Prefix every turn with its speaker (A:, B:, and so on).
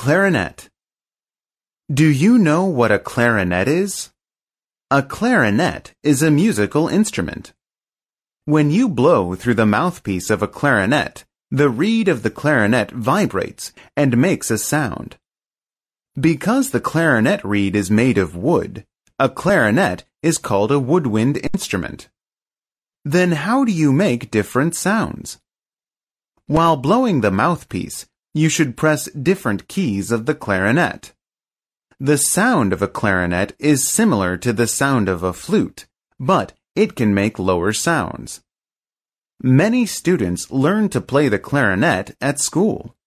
A: clarinet. Do you know what a clarinet is? A clarinet is a musical instrument. When you blow through the mouthpiece of a clarinet, the reed of the clarinet vibrates and makes a sound. Because the clarinet reed is made of wood, a clarinet is called a woodwind instrument. Then how do you make different sounds? While blowing the mouthpiece, you should press different keys of the clarinet. The sound of a clarinet is similar to the sound of a flute, but it can make lower sounds. Many students learn to play the clarinet at school.